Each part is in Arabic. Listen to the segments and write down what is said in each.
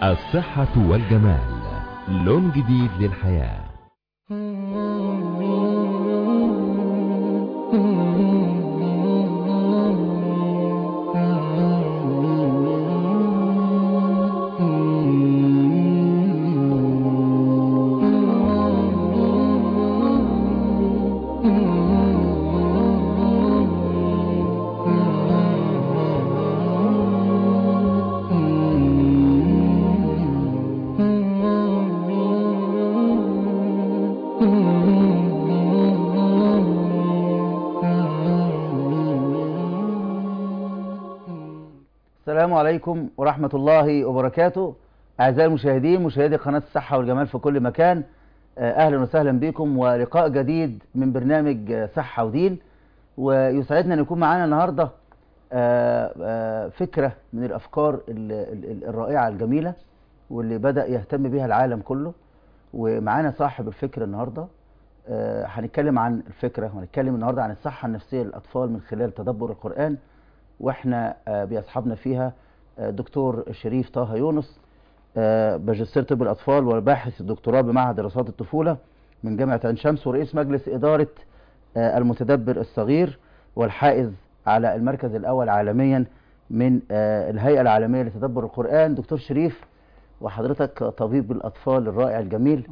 الصحة والجمال، لون جديد للحياة. السلام عليكم ورحمة الله وبركاته. أعزائي المشاهدين، مشاهدي قناة الصحة والجمال في كل مكان، أهلا وسهلا بكم ولقاء جديد من برنامج صحة ودين. ويسعدنا أن يكون معنا النهاردة فكرة من الأفكار الرائعة الجميلة واللي بدأ يهتم بها العالم كله. ومعانا صاحب الفكرة النهاردة، هنتكلم عن الفكرة وهنتكلم النهاردة عن الصحة النفسية للأطفال من خلال تدبر القرآن، واحنا بيصحبنا فيها دكتور شريف طه يونس، ماجستير طب الأطفال وباحث الدكتوراه بمعهد دراسات الطفولة من جامعة عين شمس، ورئيس مجلس إدارة المتدبر الصغير، والحائز على المركز الأول عالميا من الهيئة العالمية لتدبر القرآن. دكتور شريف، وحضرتك طبيب الأطفال الرائع الجميل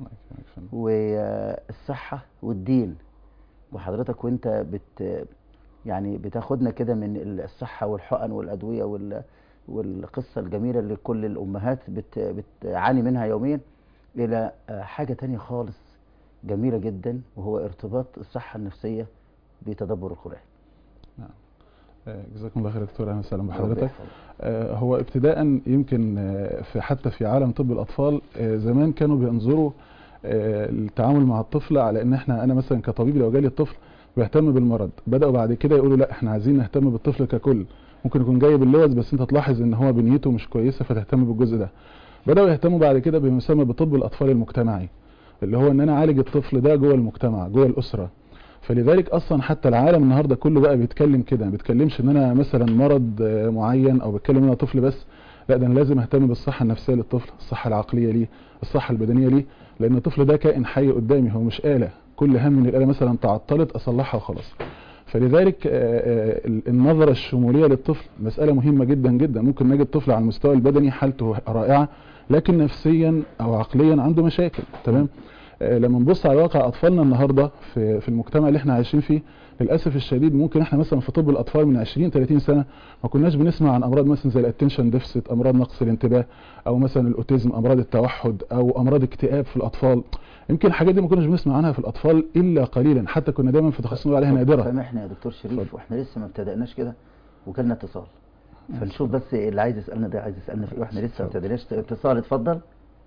والصحة والدين، وحضرتك وانت يعني بتاخدنا كده من الصحة والحقن والأدوية والقصة الجميلة اللي كل الأمهات بتعاني منها يوميا، إلى حاجة تانية خالص جميلة جدا، وهو ارتباط الصحة النفسية بتدبر القرآن. نعم، جزاكم الله خير يا دكتور، اهلا وسهلا بحضرتك. هو ابتداء يمكن حتى في عالم طب الأطفال زمان كانوا بينظروا التعامل مع الطفل على ان انا مثلا كطبيب لو جالي الطفل بيهتم بالمرض، بدأوا بعد كده يقولوا لا، احنا عايزين نهتم بالطفل ككل. ممكن يكون جاي باللوز بس انت تلاحظ ان هو بنيته مش كويسة فتهتم بالجزء ده. بدأوا يهتموا بعد كده بما يسمى بطب الأطفال المجتمعي، اللي هو ان انا اعالج الطفل ده جوه المجتمع جوه الأسرة. فلذلك اصلا حتى العالم النهارده كله بقى بيتكلم كده، ما بيتكلمش ان انا مثلا مرض معين او بيتكلم ان انا طفل بس، لا ده انا لازم اهتم بالصحة النفسية للطفل، الصحة العقلية ليه، الصحة البدنية ليه، لان الطفل ده كائن حي قدامي، هو مش آلة كل هم من الآلة مثلا تعطلت اصلحها وخلاص. فلذلك النظرة الشمولية للطفل مسألة مهمة جدا جدا. ممكن نجد طفل على المستوى البدني حالته رائعة، لكن نفسيا او عقليا عنده مشاكل. تمام. لما نبص على واقع اطفالنا النهارده في المجتمع اللي احنا عايشين فيه، للاسف الشديد ممكن احنا مثلا في طب الاطفال من 20 30 سنه ما كناش بنسمع عن امراض مثلا زي الاتنشن ديفيسيت، امراض نقص الانتباه، او مثلا الاوتيزم، امراض التوحد، او امراض اكتئاب في الاطفال. يمكن الحاجات دي ما كناش بنسمع عنها في الاطفال الا قليلا، حتى كنا دايما في تخصصنا نقول عليها نادره. سامحنا يا دكتور شريف، واحنا لسه ما ابتدأناش كده وكلنا اتصال، فنشوف بس اللي عايز يسألنا ده عايز يسألنا في ايه، واحنا لسه ما ابتديناش. اتصال، اتفضل.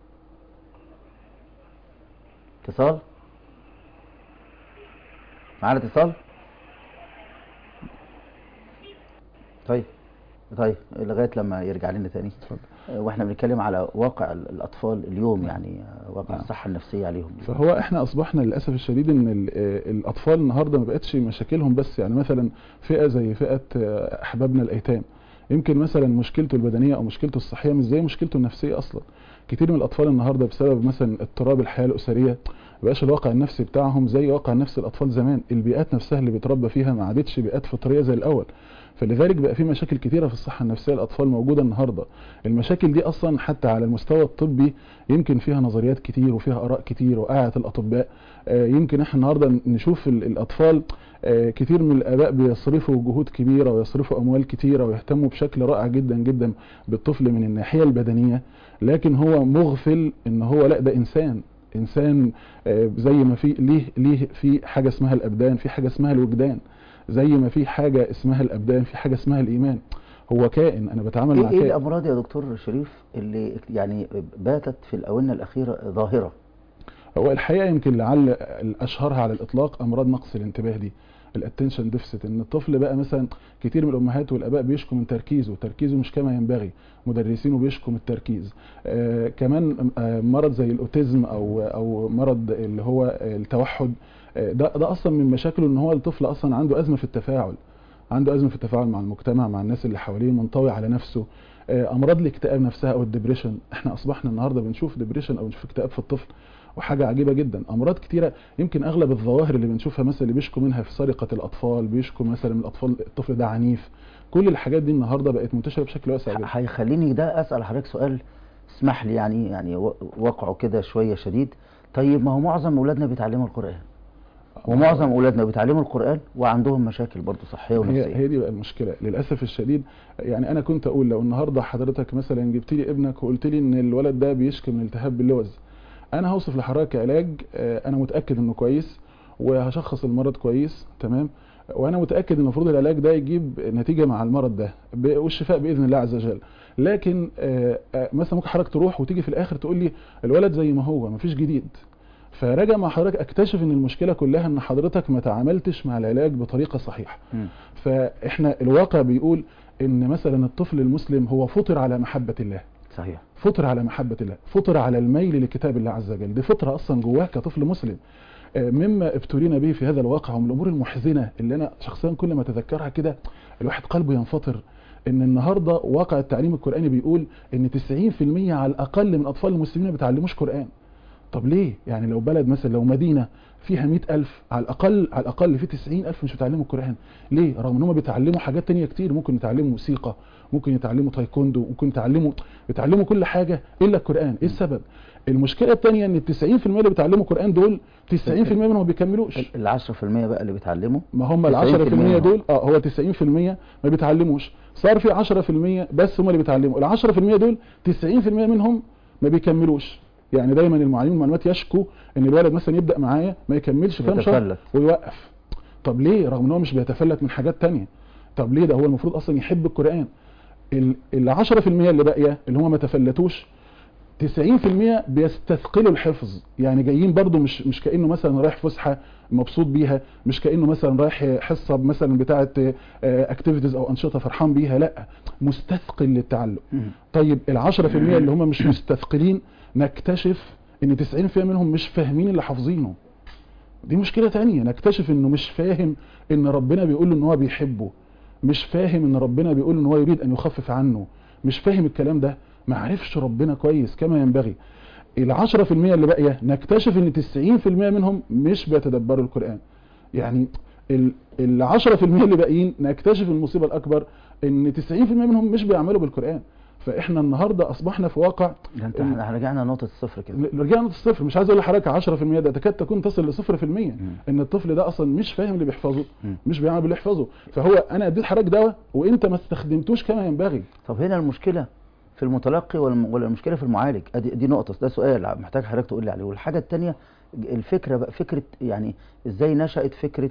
اتصال، معانا اتصال. طيب لغايه لما يرجع لنا تاني. واحنا بنتكلم على واقع الاطفال اليوم، يعني واقع الصحه النفسيه عليهم. فهو احنا اصبحنا للاسف الشديد ان الاطفال النهارده ما بقتش مشاكلهم بس، يعني مثلا فئه زي فئه احبابنا الايتام، يمكن مثلا مشكلته البدنيه او مشكلته الصحيه مش زي مشكلته النفسيه اصلا. كتير من الاطفال النهارده بسبب مثلا اضطراب الحياه الاسريه مبقاش الواقع النفسي بتاعهم زي واقع نفس الاطفال زمان، البيئات نفسها اللي بيتربى فيها ما عادتش بيئات فطريه زي الاول. فلذلك بقى في مشاكل كتيرة في الصحة النفسية للأطفال موجودة النهاردة. المشاكل دي أصلا حتى على المستوى الطبي يمكن فيها نظريات كتير وفيها آراء كتير وقاعة الأطباء. يمكن احنا النهاردة نشوف الأطفال كتير من الآباء بيصرفوا جهود كبيرة ويصرفوا أموال كتيرة ويهتموا بشكل رائع جدا جدا بالطفل من الناحية البدنية، لكن هو مغفل ان هو لا، ده إنسان زي ما في ليه في حاجة اسمها الأبدان، في حاجة اسمها الوجدان، زي ما في حاجة اسمها الأبدان في حاجة اسمها الإيمان. هو كائن أنا بتعامل مع كائن. ايه الأمراض يا دكتور شريف اللي يعني باتت في الآونة الأخيرة ظاهرة؟ هو الحقيقة يمكن لعل الأشهرها على الإطلاق أمراض نقص الانتباه دي، الاتنشن ديفيسيت. ان الطفل بقى مثلا كتير من الامهات والاباء بيشكوا من تركيزه مش كما ينبغي، مدرسينه بيشكوا من التركيز. كمان مرض زي الاوتيزم او مرض اللي هو التوحد، ده اصلا من مشاكله ان هو الطفل اصلا عنده ازمه في التفاعل. عنده ازمه في التفاعل مع المجتمع، مع الناس اللي حواليه، منطوي على نفسه، امراض الاكتئاب نفسها او الدبريشن. احنا اصبحنا النهارده بنشوف ديبريشن او بنشوف اكتئاب في الطفل، وحاجه عجيبه جدا. امراض كتيره، يمكن اغلب الظواهر اللي بنشوفها مثلا اللي بيشكوا منها في سرقه الاطفال، بيشكوا مثلا من الاطفال الطفل ده عنيف، كل الحاجات دي النهارده بقت منتشره بشكل واسع جدا. هيخليني ده اسال حضرتك سؤال، اسمح لي، يعني واقعه كده شويه شديد. طيب ما هو معظم اولادنا بيتعلموا القران، ومعظم اولادنا بيتعلموا القران وعندهم مشاكل برضه صحيه ونفسيه. هي دي بقى المشكله للاسف الشديد. يعني انا كنت اقول لو النهارده حضرتك مثلا جبت لي ابنك وقلت لي ان الولد ده بيشكي من التهاب باللوز، انا هوصف لحضرتك علاج انا متاكد انه كويس، وهشخص المرض كويس تمام، وانا متاكد ان المفروض العلاج ده يجيب نتيجه مع المرض ده والشفاء باذن الله عز وجل. لكن مثلا ممكن حضرتك تروح وتيجي في الاخر تقول لي الولد زي ما هو مفيش جديد. فراجع مع حضرتك اكتشف ان المشكله كلها ان حضرتك ما تعاملتش مع العلاج بطريقه صحيحه. فاحنا الواقع بيقول ان مثلا الطفل المسلم هو فطر على محبه الله. صحيح. فطر على محبه الله، فطر على الميل لكتاب الله عز وجل، دي فطره اصلا جواه كطفل مسلم. مما ابتلينا به في هذا الواقع ومن الامور المحزنه اللي انا شخصيا كل ما اتذكرها كده الواحد قلبه ينفطر، ان النهارده واقع التعليم القراني بيقول ان 90% على الاقل من اطفال المسلمين ما بيتعلموش قران. طب ليه؟ يعني لو بلد مثلا، لو مدينه فيها 100,000 على الاقل في 90,000 مش بيتعلموا القران. ليه؟ رغم ان هم بيتعلموا حاجات تانية كتير، ممكن يتعلموا موسيقى، ممكن يتعلموا تايكوندو، ممكن يتعلموا كل حاجه الا القران. ايه السبب؟ المشكله الثانيه ان ال 90% اللي بيتعلموا قران دول 90% منهم ما بيكملوش. ال 10% بقى اللي بيتعلموا، ما هم ال 10% دول هو 90% ما بيتعلموش، صار في 10% بس هم اللي بيتعلموا. ال 10% دول 90% منهم ما بيكملوش. يعني دايما المعلمين المعلومات يشكوا ان الولد مثلا يبدا معايا ما يكملش كام شهر ويوقف. طب ليه؟ رغم ان هو مش بيتفلت من حاجات تانية. طب ليه؟ ده هو المفروض اصلا يحب القران. ال 10% اللي باقيه اللي هم ما تفلتوش 90% بيستثقلوا الحفظ، يعني جايين برضو مش كانه مثلا رايح فسحه مبسوط بيها، مش كانه مثلا رايح حصه مثلا بتاعه اكتيفيتيز او انشطه فرحان بيها، لا، مستثقل للتعلم. طيب ال 10% اللي هم مش مستثقلين نكتشف ان 90% منهم مش فاهمين اللي حافظينه. دي مشكله تانية، نكتشف انه مش فاهم ان ربنا بيقول له ان هو بيحبه، مش فاهم ان ربنا بيقول ان هو يريد ان يخفف عنه، مش فاهم الكلام ده، ما عرفش ربنا كويس كما ينبغي. ال 10% اللي باقيه نكتشف ان 90% منهم مش بيتدبروا القرآن. يعني ال 10% اللي باقيين نكتشف المصيبة الأكبر ان 90% منهم مش بيعملوا بالقرآن. فاحنا النهارده اصبحنا في واقع احنا رجعنا نقطة الصفر كده. رجعنا نقطة الصفر، مش عايز اقول لحضرتك 10% ده تكاد تكون تصل ل0%. ان الطفل ده اصلا مش فاهم اللي بيحفظه، مش بيعمل باللي يحفظه. فهو انا اديت حضرتك دواء وانت ما استخدمتوش كما ينبغي. طب هنا المشكلة في المتلقي ولا المشكلة في المعالج؟ دي نقطة، ده سؤال محتاج حضرتك تقول لي عليه. والحاجة الثانية الفكرة بقى، فكرة يعني ازاي نشأت فكرة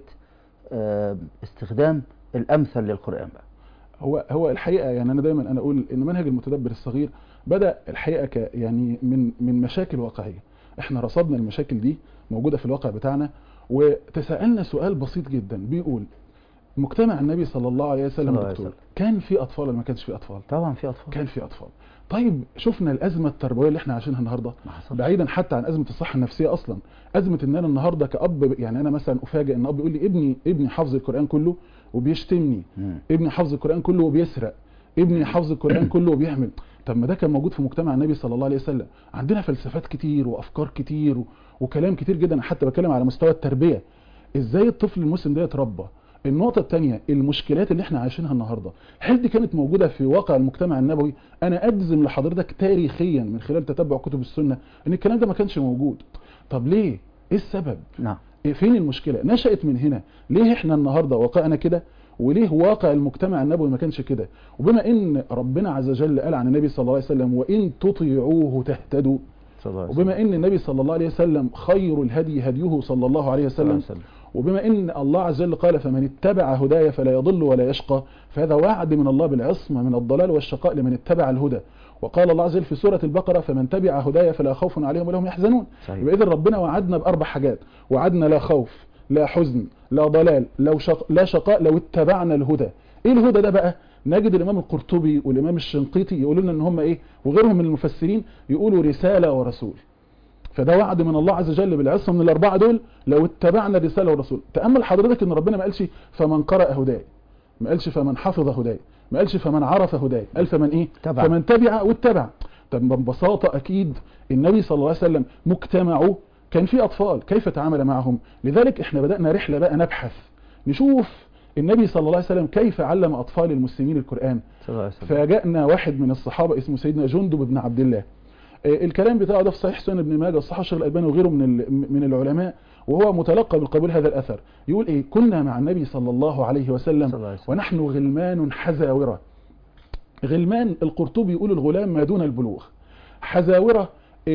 استخدام الامثل للقرآن بقى. هو الحقيقة يعني انا دايما انا اقول ان منهج المتدبر الصغير بدأ الحقيقة يعني من مشاكل واقعية. احنا رصدنا المشاكل دي موجودة في الواقع بتاعنا، وتساءلنا سؤال بسيط جدا بيقول مجتمع النبي صلى الله عليه وسلم دكتور كان في اطفال ولا ما كانش في اطفال؟ طبعا في اطفال، كان في اطفال. طيب شفنا الازمه التربويه اللي احنا عايشينها النهارده، بعيدا حتى عن ازمه الصحه النفسيه، اصلا ازمه ان انا النهارده كاب، يعني انا مثلا افاجئ ان اب يقول لي ابني حافظ القران كله وبيشتمني، ابني حافظ القران كله وبيسرق، ابني حافظ القران كله وبيعمل. طب ما ده كان موجود في مجتمع النبي صلى الله عليه وسلم. عندنا فلسفات كتير وافكار كتير وكلام كتير جدا، حتى بتكلم على مستوى التربيه ازاي الطفل المسلم ده يتربى. النقطة الثانية، المشكلات اللي احنا عايشينها النهاردة هل دي كانت موجودة في واقع المجتمع النبوي؟ انا اجزم لحضرتك تاريخيا من خلال تتبع كتب السنة ان الكلام ده ما كانش موجود. طب ليه؟ ايه السبب؟ نعم. فين المشكلة؟ نشأت من هنا. ليه احنا النهاردة واقعنا كده وليه واقع المجتمع النبوي ما كانش كده؟ وبما ان ربنا عز وجل قال عن النبي صلى الله عليه وسلم وان تطيعوه تهتدوا، وبما ان النبي صلى الله عليه وسلم خير الهدي هديه صلى الله عليه وسلم، وبما ان الله عز وجل قال فمن اتبع هدايا فلا يضل ولا يشقى، فهذا وعد من الله بالعصمة من الضلال والشقاء لمن اتبع الهدى. وقال الله عز وجل في سورة البقرة فمن تبع هدايا فلا خوف عليهم ولا هم يحزنون. وإذا ربنا وعدنا بأربع حاجات، وعدنا لا خوف لا حزن لا ضلال لا شقاء لو اتبعنا الهدى. ايه الهدى ده بقى؟ نجد الامام القرطبي والامام الشنقيطي يقولوا لنا ان هم ايه، وغيرهم من المفسرين يقولوا رسالة ورسول. فده وعد من الله عز وجل بالعصمة من الأربعة دول لو اتبعنا الرسالة والرسول. تأمل حضرتك ان ربنا ما قالش فمن قرأ هداي، ما قالش فمن حفظ هداي، ما قالش فمن عرف هداي، قال فمن ايه؟ تبع. فمن تبع واتبع. طب ببساطه اكيد النبي صلى الله عليه وسلم مجتمعه كان في اطفال، كيف تعامل معهم؟ لذلك احنا بدانا رحله بقى نبحث نشوف النبي صلى الله عليه وسلم كيف علم اطفال المسلمين القران. فجاءنا واحد من الصحابه اسمه سيدنا جندب بن عبد الله، الكلام بتاعه ده في صحيح سنن ابن ماجه وصححه الشيخ الالباني وغيره من العلماء، وهو متلقى بالقبول هذا الاثر. يقول ايه؟ كنا مع النبي صلى الله عليه وسلم ونحن غلمان حزاوره. غلمان القرطبي يقول الغلام ما دون البلوغ. حزاوره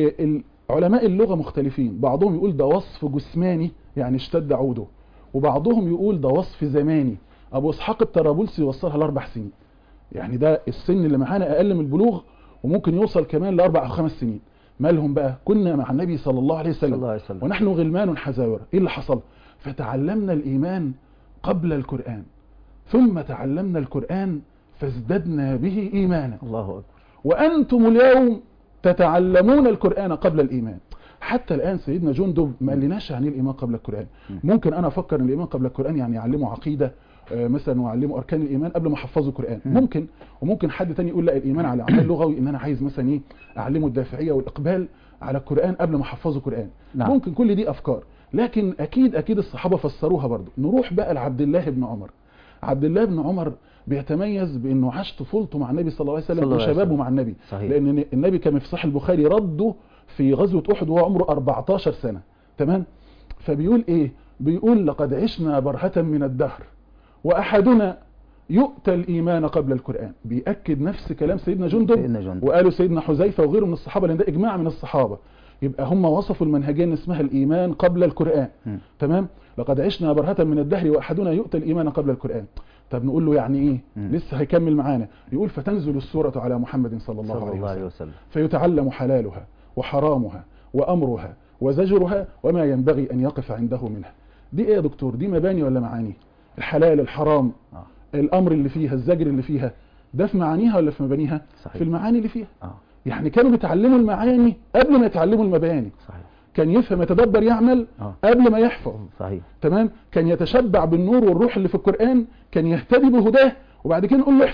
علماء اللغه مختلفين، بعضهم يقول ده وصف جسماني يعني اشتد عوده، وبعضهم يقول ده وصف زماني. ابو اسحاق الطرابلسي يوصلها ل4 سنين، يعني ده السن اللي معانا اقل من البلوغ وممكن يوصل كمان ل4 أو 5 سنين. مالهم بقى؟ كنا مع النبي صلى الله عليه وسلم ونحن غلمان حزاورة. ايه اللي حصل؟ فتعلمنا الإيمان قبل القرآن، ثم تعلمنا القرآن فازددنا به إيمانا. الله أكبر. وأنتم اليوم تتعلمون القرآن قبل الإيمان. حتى الآن سيدنا جندب ما قالناش عن الإيمان قبل القرآن. ممكن أنا أفكر أن الإيمان قبل القرآن يعني يعلمه عقيدة مثلا ويعلمه أركان الإيمان قبل ما أحفظه القرآن، ممكن. وممكن حد تاني يقول لا، الإيمان على عمل لغوي، إن أنا عايز مثلا إيه أعلمه الدافعية والإقبال على القرآن قبل ما أحفظه القرآن. نعم. ممكن كل دي أفكار، لكن أكيد الصحابة فسروها برضو. نروح بقى لعبد الله بن عمر. عبد الله بن عمر بيتميز بأنه عاش طفولته مع النبي صلى الله عليه وسلم وشبابه مع النبي. صحيح. لأن النبي كما في صحيح البخاري رده في غزوة أحد وهو عمره 14 سنة. تمام؟ فبيقول إيه؟ بيقول لقد عشنا برهة من الدهر وأحدنا يؤتى الإيمان قبل القرآن. بيأكد نفس كلام سيدنا جندب وقالوا سيدنا حذيفة وغيره من الصحابة، لأن ده إجماع من الصحابة. يبقى هم وصفوا المنهجين اسمها الإيمان قبل القرآن. تمام؟ لقد عشنا برهة من الدهر وأحدنا يؤتى الإيمان قبل القرآن. طب نقول له يعني إيه؟ لسه هيكمل معانا. يقول فتنزل السورة على محمد صلى الله عليه وسلم فيتعلم حلالها وحرامها وأمرها وزجرها وما ينبغي أن يقف عنده منها. دي إيه يا دكتور؟ دي مباني ولا معاني؟ الحلال، الحرام، الأمر اللي فيها، الزجر اللي فيها، ده في معانيها ولا في مبانيها؟ صحيح. في المعاني اللي فيها. يعني كانوا بيتعلموا المعاني قبل ما يتعلموا المباني. صحيح. كان يفهم، يتدبر، يعمل قبل ما يحفظ. صحيح. تمام؟ كان يتشبع بالنور والروح اللي في القرآن، كان يهتدي بهداه، وبعد كده نقول له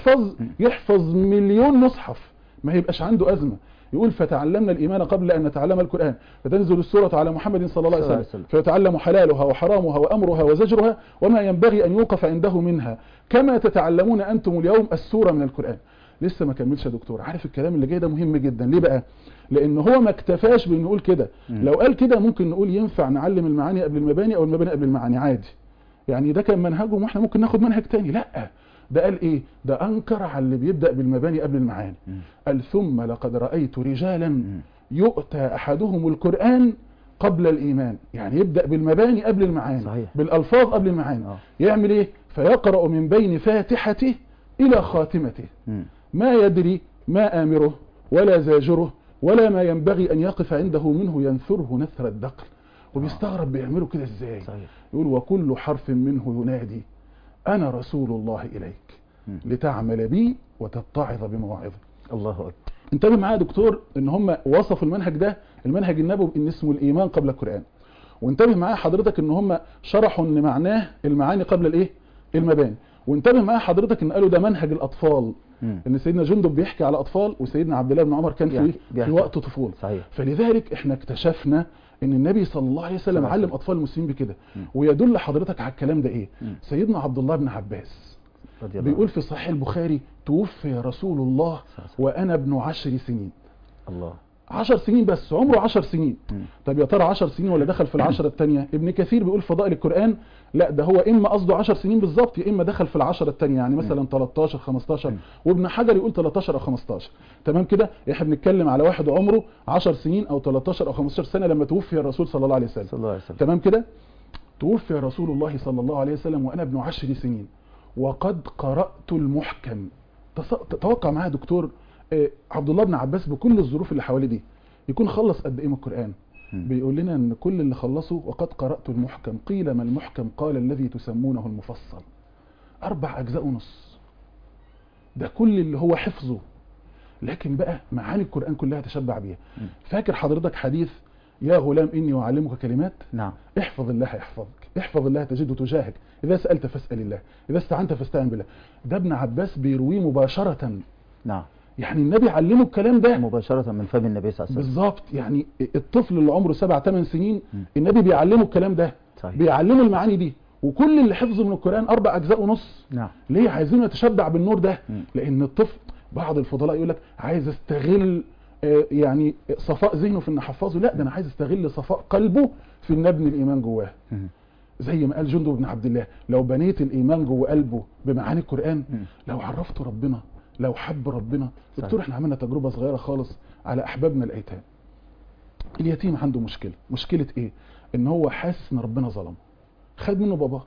يحفظ مليون مصحف ما يبقاش عنده أزمة. يقول فتعلمنا الإيمان قبل أن نتعلم القرآن فتنزل السورة على محمد صلى الله عليه وسلم فيتعلم حلالها وحرامها وأمرها وزجرها وما ينبغي أن يوقف عنده منها كما تتعلمون أنتم اليوم السورة من القرآن. لسه ما كملش يا دكتور. عارف الكلام اللي جاي ده مهم جدا. ليه بقى؟ لأن هو ما اكتفاش بأن يقول كده. لو قال كده ممكن نقول ينفع نعلم المعاني قبل المباني أو المباني قبل المعاني عادي، يعني ده كان منهجهم واحنا ممكن ناخد منهج تاني. لا، ده قال ايه؟ ده انكر على اللي بيبدأ بالمباني قبل المعاني. قال ثم لقد رأيت رجالا يؤتى احدهم القرآن قبل الايمان، يعني يبدأ بالمباني قبل المعاني. صحيح. بالالفاظ قبل المعاني. يعمل ايه؟ فيقرأ من بين فاتحته الى خاتمته ما يدري ما امره ولا زاجره ولا ما ينبغي ان يقف عنده منه ينثره نثر الدقل. وبيستغرب بيعملوا كده ازاي. صحيح. يقول وكل حرف منه ينادي أنا رسول الله إليك لتعمل بي وتتعظ بمواعظ. الله أكبر. انتبه معايا يا دكتور ان هم وصفوا المنهج ده، المنهج النبوي، ان اسمه الإيمان قبل القرآن. وانتبه معايا حضرتك ان هم شرحوا ان معناه المعاني قبل الايه؟ المباني. وانتبه معايا حضرتك ان قالوا ده منهج الأطفال. ان سيدنا جندب بيحكي على أطفال وسيدنا عبد الله بن عمر كان في وقت طفولة. فلذلك احنا اكتشفنا ان النبي صلى الله عليه وسلم علم اطفال المسلمين بكده. ويدل حضرتك على الكلام ده ايه؟ سيدنا عبد الله بن عباس بيقول في صحيح البخاري توفي رسول الله وانا ابن 10 سنين. الله، 10 سنين بس، عمره 10 سنين. طب يا ترى 10 سنين ولا دخل في العشرة الثانيه؟ ابن كثير بيقول فضائل القرآن لا، ده هو اما قصده 10 سنين بالظبط يا اما دخل في العشرة الثانيه، يعني مثلا 13 15. وابن حجر يقول 13 او 15. تمام كده؟ احنا بنتكلم على واحد عمره 10 سنين او 13 او 15 سنه لما توفي الرسول صلى الله عليه وسلم. تمام كده؟ توفي رسول الله صلى الله عليه وسلم وانا ابن 10 سنين وقد قرأت المحكم. تتوقع معايا دكتور عبد الله بن عباس بكل الظروف اللي حواليه دي يكون خلص قد ايه من القرآن؟ بيقول لنا ان كل اللي خلصوا وقد قرأت المحكم. قيل ما المحكم؟ قال الذي تسمونه المفصل. 4 أجزاء ونص. ده كل اللي هو حفظه، لكن بقى معاني القرآن كلها تشبع بيها. فاكر حضرتك حديث يا غلام اني اعلمك كلمات. نعم. احفظ الله يحفظك، احفظ الله تجده تجاهك، اذا سألت فاسأل الله، اذا استعنت فاستعن بالله. ده ابن عباس بيرويه مباشرة. نعم. يعني النبي علمه الكلام ده مباشرة من فم النبي صلى الله عليه وسلم. بالظبط. يعني الطفل اللي عمره 7-8 سنين النبي بيعلمه الكلام ده. صحيح. بيعلمه المعاني دي. وكل اللي حفظه من القرآن 4 أجزاء ونص. نعم. ليه عايزينه يتشبع بالنور ده؟ لأن الطفل بعض الفضلاء يقول لك عايز استغل يعني صفاء ذهنه في ان احفظه. لا، ده انا عايز استغل صفاء قلبه في ان ابني الايمان جواه. زي ما قال جندب بن عبد الله، لو بنيت الايمان جوه قلبه بمعاني القرآن، لو عرفته ربنا، لو حب ربنا. دكتور احنا عملنا تجربة صغيرة خالص على احبابنا الايتام. اليتيم عنده مشكلة ايه؟ ان هو حاسس ان ربنا ظلمه، خد منه باباه،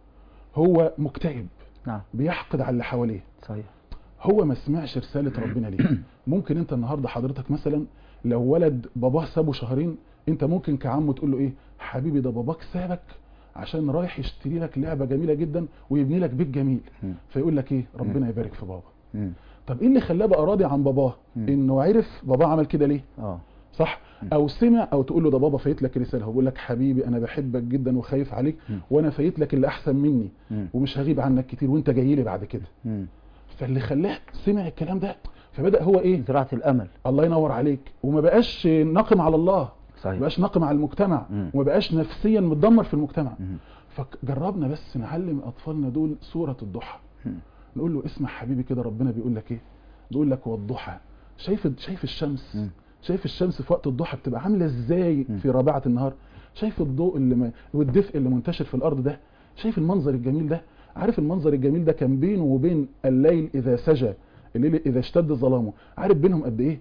هو مكتئب. نعم. بيحقد على اللي حواليه. صحيح. هو ما سمعش رسالة ربنا ليه. ممكن انت النهاردة حضرتك مثلا لو ولد باباه سابه شهرين، انت ممكن كعمه تقول له ايه؟ حبيبي ده باباك سابك عشان رايح يشتري لك لعبة جميلة جدا ويبني لك بيت جميل. فيقول لك ايه؟ ربنا يبارك في بابا. طب ايه اللي خلاه بقى راضي عن باباه؟ انه عرف باباه عمل كده ليه. صح. او سمع، او تقول له ده بابا فايت لك رساله، هو بيقول لك حبيبي انا بحبك جدا وخايف عليك، وانا فايت لك اللي احسن مني، ومش هغيب عنك كتير وانت جاي لي بعد كده. فاللي خلاه سمع الكلام ده، فبدا هو ايه؟ زراعه الامل. الله ينور عليك. وما بقاش ناقم على الله. صحيح. ما بقاش ناقم على المجتمع، وما بقاش نفسيا متدمر في المجتمع. فجربنا بس نعلم اطفالنا دول سوره الضحى. نقول له اسمع حبيبي كده، ربنا بيقول لك ايه؟ بيقول لك والضحى. شايف الشمس؟ شايف الشمس في وقت الضحى بتبقى عامله ازاي في رابعه النهار؟ شايف الضوء والدفء اللي منتشر في الارض ده؟ شايف المنظر الجميل ده؟ عارف المنظر الجميل ده كان بينه وبين الليل اذا سجى، الليل اذا اشتد ظلامه، عارف بينهم قد ايه؟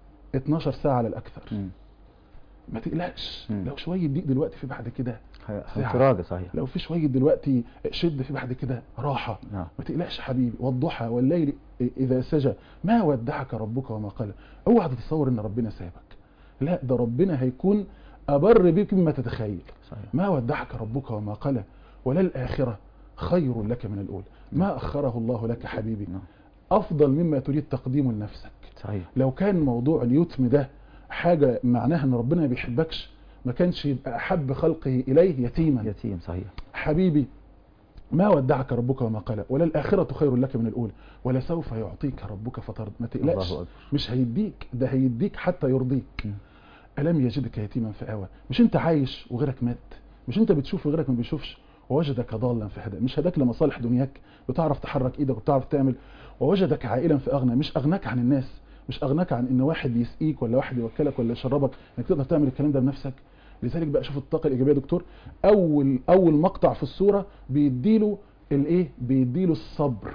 12 ساعه على الاكثر. ما تقلقش. لو شويه ضيق دلوقتي في بعد كده ساعه. صحيح. لو في شويه دلوقتي شد في بعد كده راحه. ما تقلقش حبيبي. والضحى والليل اذا سجى ما ودعك ربك وما قلى. اوعى تتصور ان ربنا سابك، لا، ده ربنا هيكون ابر بك مما تتخيل. صحيح. ما ودعك ربك وما قلى وللآخرة خير لك من الأولى. ما أخره الله لك حبيبي أفضل مما تريد تقديمه لنفسك. صحيح. لو كان موضوع اليتم ده حاجة معناها ان ربنا ما بيحبكش، ما كانش يبقى أحب خلقه إليه يتيما. صحيح. حبيبي ما ودعك ربك وما قلى وللآخرة خير لك من الأولى ولسوف يعطيك ربك فترضى. ما تقلقش، مش هيديك، ده هيديك حتى يرضيك. ألم يجدك يتيما فآوى. مش انت عايش وغيرك مات؟ مش انت بتشوف وغيرك ما بيشوفش؟ ووجدك ضالا فهدى. مش هداك لمصالح دنياك بتعرف تحرك ايدك وبتعرف تعمل. ووجدك عائلا فأغنى. مش أغناك عن الناس، مش أغناك عن ان واحد يسقيك ولا واحد يوكلك ولا يشربك، انك تقدر تعمل الكلام ده بنفسك. لذلك بقى شوف الطاقة الإيجابية يا دكتور. أول مقطع في السورة بيديله الايه؟ بيديله الصبر.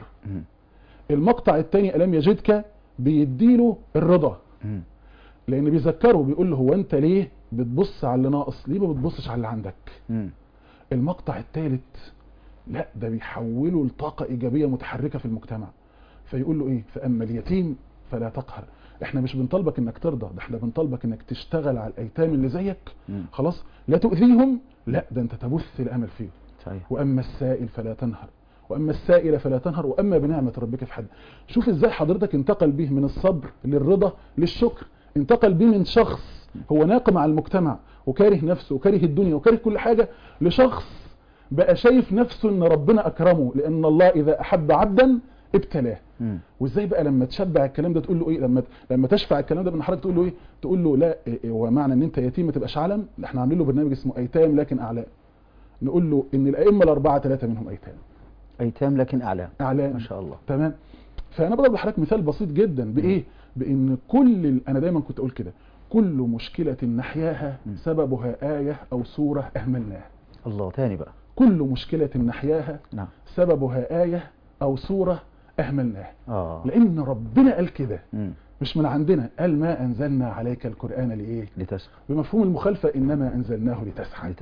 المقطع الثاني ألم يجدك بيديله الرضا. لأن بيذكره بيقول له هو أنت ليه بتبص على اللي ناقص؟ ليه ما بتبصش على اللي عندك؟ المقطع الثالث لا، ده بيحوله لطاقة إيجابية متحركة في المجتمع. فيقول له إيه؟ فأما اليتيم فلا تقهر. احنا مش بنطالبك انك ترضى، ده احنا بنطالبك انك تشتغل على الايتام اللي زيك. خلاص، لا تؤذيهم، لا ده انت تبث الامل فيهم. صحيح. واما السائل فلا تنهر، واما السائل فلا تنهر، واما بنعمه ربك فحدث. شوف ازاي حضرتك انتقل به من الصبر للرضا للشكر. انتقل به من شخص هو ناقم على المجتمع وكاره نفسه وكاره الدنيا وكاره كل حاجه، لشخص بقى شايف نفسه ان ربنا اكرمه، لان الله اذا احب عبدا ابتلاه. وازاي بقى لما تشبع الكلام ده تقول له ايه؟ لما تشفع الكلام ده من حضرتك تقول له ايه؟ تقول له لا، هو معنى ان انت يتيم ما تبقاش علم؟ لا، احنا عاملين له برنامج اسمه ايتام لكن اعلام. نقول له ان الائمه الاربعه 3 منهم ايتام لكن اعلام. ما شاء الله. تمام. فانا بضرب لحضرتك مثال بسيط جدا بايه؟ بان انا دايما كنت اقول كده، كل مشكله نحياها سببها ايه او سوره اهملناها. الله. تاني بقى. كل مشكله نحياها سببها ايه او سوره اهملناها. لان ربنا قال كده، مش من عندنا. قال ما انزلنا عليك القران لايه؟ لتسعى. بمفهوم المخالفه انما انزلناه لتسعى.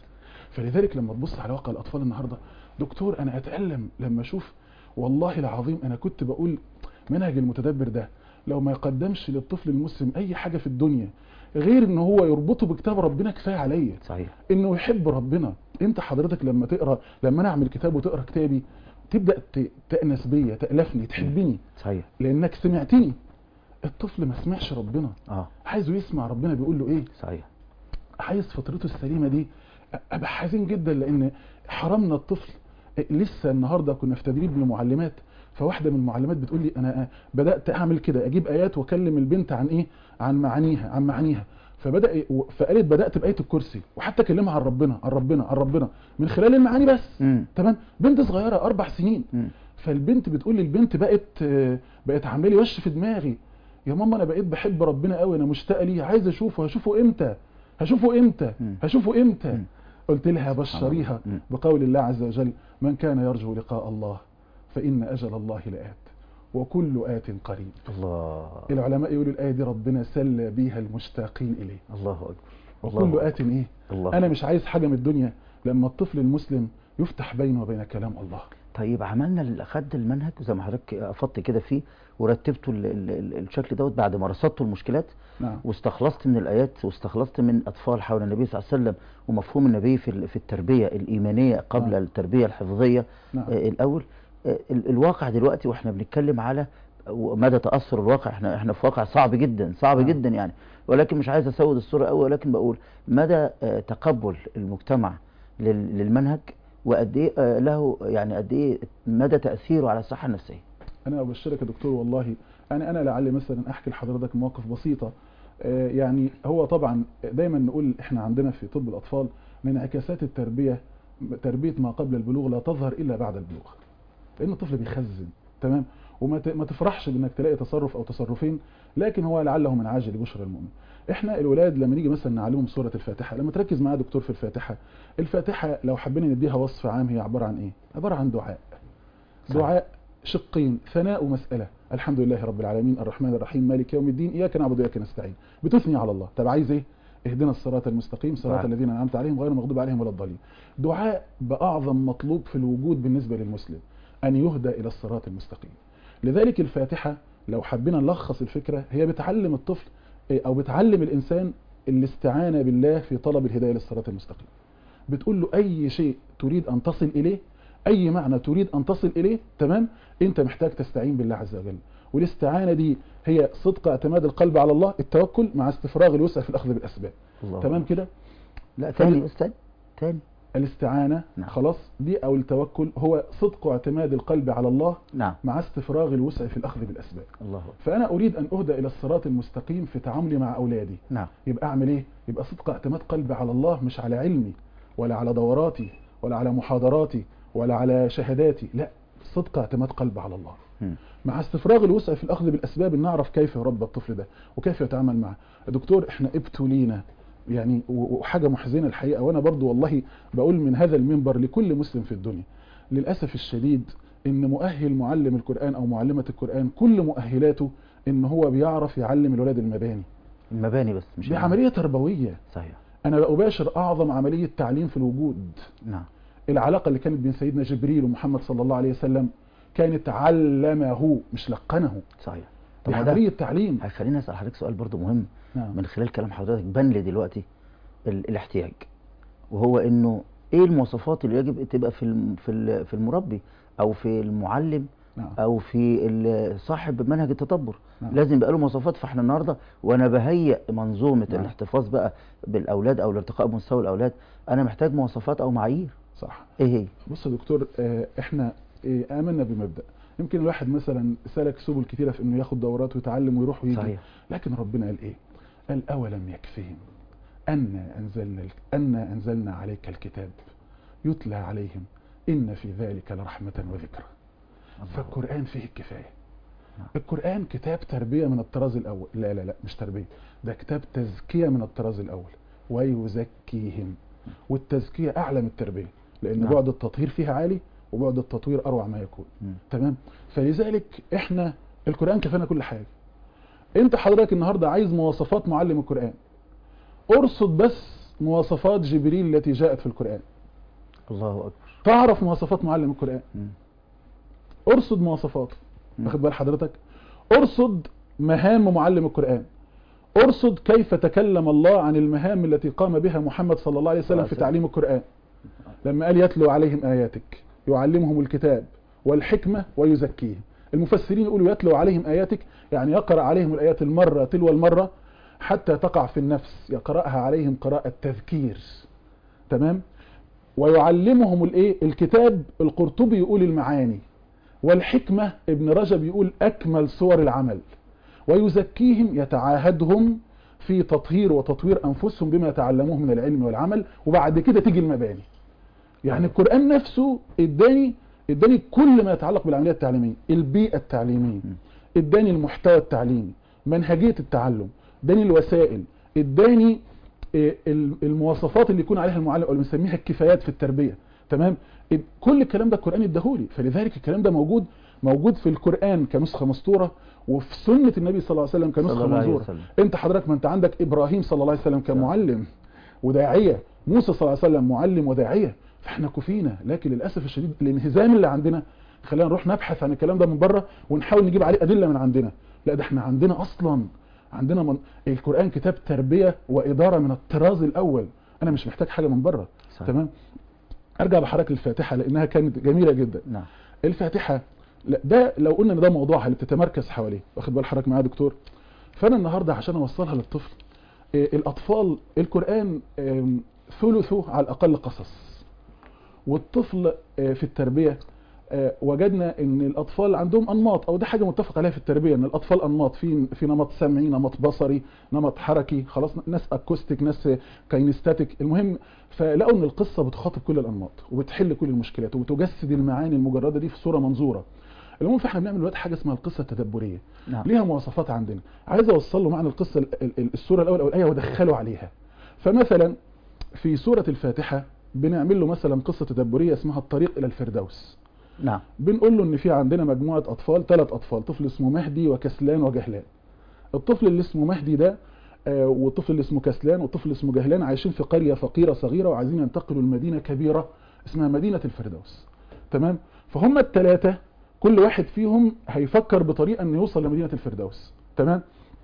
فلذلك لما تبص على واقع الاطفال النهارده دكتور، انا اتالم لما اشوف، والله العظيم انا كنت بقول منهج المتدبر ده لو ما يقدمش للطفل المسلم اي حاجه في الدنيا غير ان هو يربطه بكتاب ربنا كفايه عليا. صحيح. انه يحب ربنا. انت حضرتك لما تقرا، لما انا اعمل كتاب وتقرا كتابي تبدا تأنس بيا، تألفني، تحبني. صحيح. لانك سمعتني. الطفل ما سمعش ربنا، عايزه يسمع ربنا بيقول له ايه. صحيح. عايز فطرته السليمه دي، ابقى حزين جدا لان حرمنا الطفل. لسه النهارده كنا في تدريب لمعلمات، فواحده من المعلمات بتقول لي انا بدات اعمل كده، اجيب ايات واكلم البنت عن ايه، عن معانيها. فقالت بدات بايه الكرسي، وحتى اكلمها عن ربنا عن ربنا عن ربنا من خلال المعاني بس. تمام، بنت صغيره 4 سنين. فالبنت بتقول لي، البنت بقت عامله لي وش في دماغي، يا ماما انا بقيت بحب ربنا قوي، انا مشتاقه ليه، عايز هشوفه امتى. قلت لها بشريها بقول الله عز وجل: من كان يرجو لقاء الله فإن أجل الله لآت وكل آت قريب. الله. العلماء يقولوا الآية دي ربنا سلى بيها المشتاقين إليه. الله أكبر. وكل آت إيه؟ الله. أنا مش عايز حاجة من الدنيا لما الطفل المسلم يفتح بينه وبين كلام الله. طيب عملنا خد المنهج زي ما حضرتك افضت كده فيه ورتبته الشكل دوت بعد ما رصدته المشكلات. نعم. واستخلصت من الايات واستخلصت من اطفال حول النبي صلى الله عليه وسلم ومفهوم النبي في التربيه الايمانيه قبل نعم. التربيه الحفظيه. نعم. الاول الواقع دلوقتي واحنا بنتكلم على مدى تاثر الواقع، احنا في واقع صعب جدا نعم. جدا يعني، ولكن مش عايز اسود الصوره قوي، ولكن بقول مدى تقبل المجتمع للمنهج وقد ايه له، يعني قد ايه مدى تاثيره على الصحه النفسيه. انا ابشرك يا دكتور والله، انا لعلي مثلا احكي لحضرتك مواقف بسيطه. يعني هو طبعا دايما نقول احنا عندنا في طب الاطفال ان انعكاسات التربيه، تربيه ما قبل البلوغ لا تظهر الا بعد البلوغ، لان الطفل بيخزن. تمام، وما تفرحش بانك تلاقي تصرف او تصرفين، لكن هو لعله من عاجل بشرى المؤمن. احنا الولاد لما نيجي مثلا نعلمهم سوره الفاتحه، لما تركز معايا دكتور في الفاتحه لو حبينا نديها وصف عام هي عباره عن ايه؟ عباره عن دعاء. دعاء شقين، ثناء ومساله. الحمد لله رب العالمين الرحمن الرحيم مالك يوم الدين اياك نعبد واياك نستعين. بتثني على الله. طب عايز ايه؟ اهدنا الصراط المستقيم صراط الذين انعمت عليهم غير المغضوب عليهم ولا الضالين. دعاء باعظم مطلوب في الوجود بالنسبه للمسلم، ان يهدى الى الصراط المستقيم. لذلك الفاتحه لو حبينا نلخص الفكره هي بتعلم الطفل او بتعلم الانسان الاستعانه بالله في طلب الهدايه للصراط المستقيم. بتقول له اي شيء تريد ان تصل اليه، اي معنى تريد ان تصل اليه، تمام، انت محتاج تستعين بالله عز وجل. والاستعانه دي هي صدق اعتماد القلب على الله، التوكل مع استفراغ الوسع في الاخذ بالاسباب. تمام كده؟ لا تاني استاذ، تاني الاستعانه. نعم. خلاص دي او التوكل هو صدق اعتماد القلب على الله. نعم. مع استفراغ الوسع في الاخذ بالاسباب. الله. فانا اريد ان اهدى الى الصراط المستقيم في تعاملي مع اولادي. نعم. يبقى اعمل ايه؟ يبقى صدق اعتماد قلبي على الله، مش على علمي ولا على دوراتي ولا على محاضراتي ولا على شهاداتي، لا، صدق اعتماد قلبي على الله. مع استفراغ الوسع في الاخذ بالاسباب، ان نعرف كيف يربى الطفل ده وكيف يتعامل معه. يا دكتور احنا ابتلينا يعني، وحاجه محزنه الحقيقه، وانا برضو والله بقول من هذا المنبر لكل مسلم في الدنيا، للاسف الشديد ان مؤهل معلم القران او معلمه القران كل مؤهلاته ان هو بيعرف يعلم الولاد المباني بس، مش دي عمليه تربويه. صحيح. انا بأباشر اعظم عمليه تعليم في الوجود. نعم. العلاقه اللي كانت بين سيدنا جبريل ومحمد صلى الله عليه وسلم كانت علمه مش لقنه. صحيح. دي عمليه تعليم. هيخليني اسال حضرتك سؤال برضو مهم. نعم. من خلال كلام حضرتك بان لي دلوقتي الاحتياج، وهو انه ايه المواصفات اللي يجب تبقى في المربي او في المعلم. نعم. او في صاحب منهج التدبر. نعم. لازم يبقى له مواصفات. فاحنا النهارده وانا بهيئ منظومه نعم. الاحتفاظ بقى بالاولاد او الارتقاء بمستوى الاولاد، انا محتاج مواصفات او معايير. صح. ايه هي؟ بص يا دكتور، احنا آمنا بمبدأ. يمكن الواحد مثلا سلك سبل كتيرة في انه ياخد دورات ويتعلم ويروح ويجي. صحيح. لكن ربنا قال ايه؟ قال اولم يكفيهم أن أنزلنا عليك الكتاب يتلى عليهم إن في ذلك لرحمة وذكرى. فالقرآن فيه الكفاية. القرآن كتاب تربية من الطراز الأول. لا مش تربية، ده كتاب تزكية من الطراز الأول. ويزكيهم، والتزكية أعلى من التربية، لأن بعد التطهير فيها عالي وبعد التطوير أروع ما يكون. تمام. فلذلك احنا القرآن كفانا كل حاجة. انت حضرتك النهاردة عايز مواصفات معلم القرآن، ارصد بس مواصفات جبريل التي جاءت في القرآن. الله أكبر. تعرف مواصفات معلم القرآن. ارصد مواصفاته. واخد بال حضرتك؟ ارصد مهام معلم القرآن. ارصد كيف تكلم الله عن المهام التي قام بها محمد صلى الله عليه وسلم في تعليم القرآن. لما قال يتلو عليهم آياتك، يعلمهم الكتاب والحكمة ويزكيهم. المفسرين يقولوا يتلو عليهم آياتك يعني يقرأ عليهم الآيات المرة تلو المرة حتى تقع في النفس، يقرأها عليهم قراءة تذكير. تمام. ويعلمهم الايه الكتاب. القرطبي يقول المعاني، والحكمة ابن رجب يقول اكمل صور العمل. ويزكيهم، يتعاهدهم في تطهير وتطوير انفسهم بما تعلموه من العلم والعمل. وبعد كده تيجي المباني. يعني القرآن نفسه اداني كل ما يتعلق بالعملية التعليمية، البيئة التعليمية، اداني المحتوى التعليمي، منهجية التعلم، اداني الوسائل، اداني المواصفات اللي يكون عليها المعلم، او اللي بنسميها الكفايات في التربية. تمام. كل الكلام ده القرآن اداهولي. فلذلك الكلام ده موجود في القرآن كنسخة مسطورة، وفي سنة النبي صلى الله عليه وسلم كنسخة منظورة. انت حضرتك، ما انت عندك ابراهيم صلى الله عليه وسلم كمعلم وداعية، موسى صلى الله عليه وسلم معلم وداعية. فاحنا كفينا، لكن للاسف الشديد الانهزام اللي عندنا خلينا نروح نبحث عن الكلام ده من بره ونحاول نجيب عليه ادله من عندنا. لا، ده احنا عندنا اصلا القرآن كتاب تربية وإدارة من الطراز الأول. أنا مش محتاج حاجة من بره. تمام. أرجع بحركة الفاتحة لأنها كانت جميلة جدا. نعم. الفاتحة، لا ده لو قلنا ان ده موضوعها اللي بتتمركز حواليه، واخد بال حضرتك معايا يا دكتور؟ فأنا النهاردة عشان أوصلها للطفل، الأطفال القرآن ثلثه على الأقل قصص، والطفل في التربية وجدنا ان الاطفال عندهم انماط، او ده حاجه متفق عليها في التربيه، ان الاطفال انماط، في نمط سمعي، نمط بصري، نمط حركي، خلاص، ناس اكوستيك، ناس كاينستاتيك. المهم فلقوا ان القصه بتخاطب كل الانماط وبتحل كل المشكلات وبتجسد المعاني المجرده دي في صوره منظوره. المهم فاحنا بنعمل دلوقتي حاجه اسمها القصه التدبريه. نعم. ليها مواصفات عندنا، عايز اوصل له معنى القصه السوره الاولى او الايه وادخله عليها. فمثلا في سوره الفاتحه بنعمل له مثلا قصه تدبريه اسمها الطريق الى الفردوس. نعم. بنقول له ان في عندنا مجموعه اطفال، 3 اطفال، طفل اسمه مهدي وكسلان وجهلان. الطفل اللي اسمه مهدي ده والطفل اللي اسمه كسلان والطفل اللي اسمه جهلان عايشين في قريه فقيره صغيره وعايزين ينتقلوا لمدينه كبيره اسمها مدينه الفردوس. تمام. فهم ال3 كل واحد فيهم هيفكر بطريقه انه يوصل لمدينه الفردوس. تمام.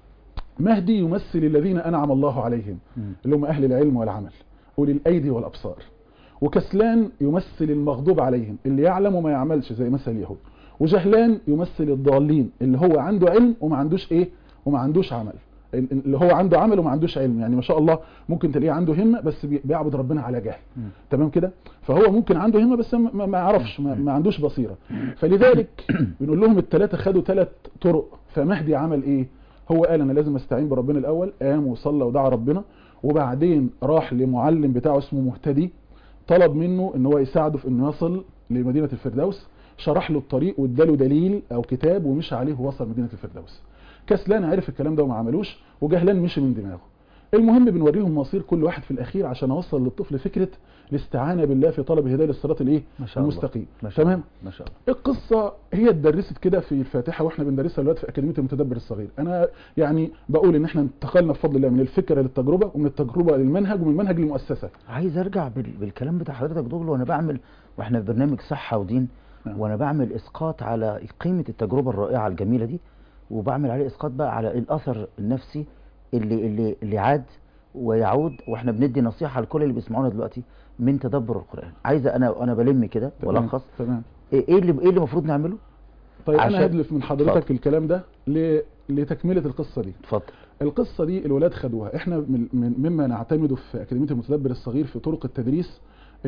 مهدي يمثل الذين انعم الله عليهم اللي هم اهل العلم والعمل، اولي الايدي والابصار. وكسلان يمثل المغضوب عليهم اللي يعلم وما يعملش زي مثل اليهود. وجهلان يمثل الضالين اللي هو عنده علم وما عندوش ايه، وما عندوش عمل، اللي هو عنده عمل وما عندوش علم. يعني ما شاء الله ممكن تلاقيه عنده همه بس بيعبد ربنا على جهل. تمام كده. فهو ممكن عنده همه بس ما يعرفش، ما عندوش بصيره. فلذلك بنقول لهم ال3 خدوا 3 طرق. فمهدي عمل ايه؟ هو قال انا لازم استعين بربنا الاول، قام وصلى ودعا ربنا، وبعدين راح لمعلم بتاعه اسمه مهتدي، طلب منه ان هو يساعده في انه يصل لمدينة الفردوس، شرح له الطريق واداله دليل او كتاب ومشى عليه ووصل مدينة الفردوس. كسلان عرف الكلام ده وما عملوش، وجهلان مشي من دماغه. المهم بنوريهم مصير كل واحد في الاخير عشان اوصل للطفل فكرة الاستعانة بالله في طلب الهداية للصراط الايه المستقيم. تمام. ما شاء الله. القصة هي اتدرست كده في الفاتحة واحنا بندرسها دلوقتي في اكاديمية المتدبر الصغير. انا يعني بقول ان احنا انتقلنا بفضل الله من الفكرة للتجربة، ومن التجربة للمنهج، ومن المنهج للمؤسسة. عايز ارجع بالكلام بتاع حضرتك دول، وانا بعمل، واحنا في برنامج صحة ودين، وانا بعمل اسقاط على قيمة التجربة الرائعة الجميلة دي، وبعمل عليه اسقاط بقى على الاثر النفسي اللي عاد ويعود. واحنا بندي نصيحة لكل اللي بيسمعونا دلوقتي من تدبر القرآن. عايز انا بلم كده ولخص. تمام. ايه اللي المفروض نعمله؟ طيب انا هدلف من حضرتك فضل. الكلام ده لتكملة القصة دي. اتفضل. القصة دي الولاد خدوها. احنا مما نعتمده في اكاديمية المتدبر الصغير في طرق التدريس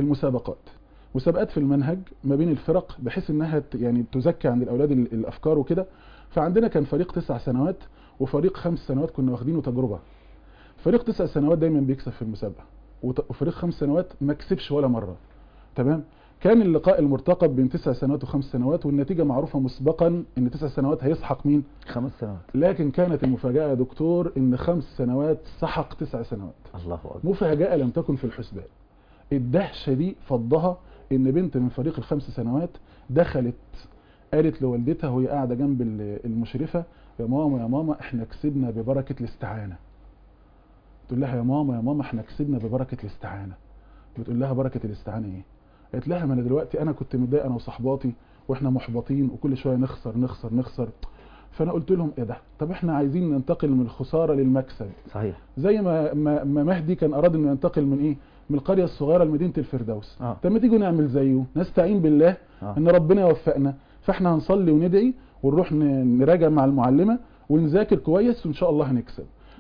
مسابقات في المنهج ما بين الفرق، بحيث انها يعني تزكي عند الاولاد الافكار وكده. فعندنا كان فريق 9 سنوات وفريق 5 سنوات كنا واخدينه تجربة. فريق 9 سنوات دايما بيكسب في المسابقة، وفريق 5 سنوات ما كسبش ولا مرة. تمام. كان اللقاء المرتقب بين 9 سنوات و5 سنوات، والنتيجة معروفة مسبقا ان 9 سنوات هيسحق مين؟ 5 سنوات. لكن كانت المفاجأة يا دكتور ان 5 سنوات سحق 9 سنوات. الله أكبر. مفاجأة لم تكن في الحسبان. الدهشة دي فضها ان بنت من فريق ال5 سنوات دخلت قالت لوالدتها وهي قاعدة جنب المشرفة: يا ماما احنا كسبنا ببركة الاستعانة. تقول لها: يا ماما احنا كسبنا ببركة الاستعانة. بتقول لها: بركة الاستعانة ايه؟ قالت لها: ما انا دلوقتي انا كنت متضايق انا وصحباتي واحنا محبطين وكل شوية نخسر. فانا قلت لهم: ايه ده؟ طب احنا عايزين ننتقل من الخسارة للمكسب. صحيح. زي ما مهدي كان اراد انه ينتقل من ايه؟ من القرية الصغيرة لمدينة الفردوس. طب ما تيجوا نعمل زيه، نستعين بالله ان ربنا يوفقنا. فاحنا هنصلي وندعي ونروح نراجع مع المعلمة ونذاكر كويس وان شاء الله هنكسب.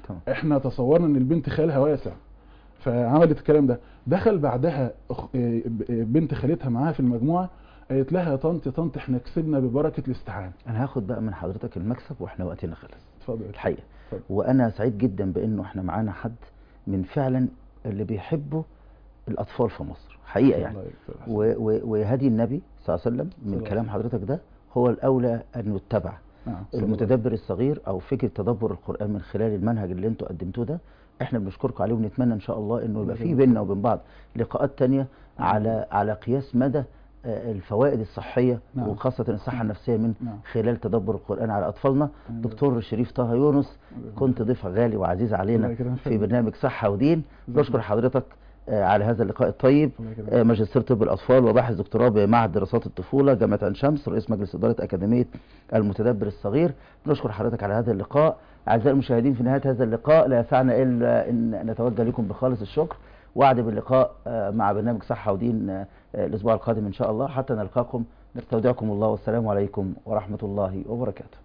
تمام. احنا تصورنا ان البنت خيالها واسع فعملت الكلام ده. دخل بعدها بنت خالتها معاها في المجموعه قالت لها يا طنط احنا كسبنا ببركه الاستعانه. انا هاخد بقى من حضرتك المكسب واحنا وقتنا خلص. اتفضل. الحقيقه وانا سعيد جدا بانه احنا معانا حد من فعلا اللي بيحبوا الاطفال في مصر حقيقه يعني. وهدي النبي صلى الله عليه وسلم من كلام حضرتك ده هو الاولى ان يتبع. المتدبر الصغير او فكره تدبر القران من خلال المنهج اللي انتوا قدمتوه ده احنا بنشكركم عليه ونتمنى ان شاء الله انه يبقى في بيننا وبين بعض لقاءات تانية على قياس مدى الفوائد الصحيه وخاصه الصحه النفسيه من خلال تدبر القران على اطفالنا. دكتور شريف طه يونس كنت ضيف غالي وعزيز علينا في برنامج صحه ودين. بشكر حضرتك على هذا اللقاء الطيب. ماجستير طب الاطفال وباحث دكتوراه بمعهد دراسات الطفوله جامعه عين شمس، رئيس مجلس اداره اكاديميه المتدبر الصغير. نشكر حضرتك على هذا اللقاء. اعزائي المشاهدين في نهايه هذا اللقاء لا يسعنا الا ان نتوجه لكم بخالص الشكر، وعد باللقاء مع برنامج صحه ودين الاسبوع القادم ان شاء الله. حتى نلقاكم نستودعكم الله والسلام عليكم ورحمه الله وبركاته.